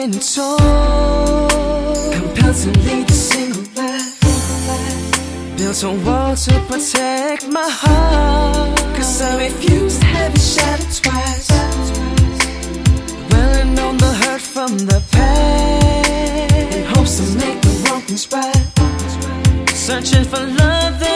been told, compelled to lead a single life, built a wall to protect my heart, 'cause I refuse to have it shattered twice. Well, I know the hurt from the past, in hopes to make the wrong things right, searching for love that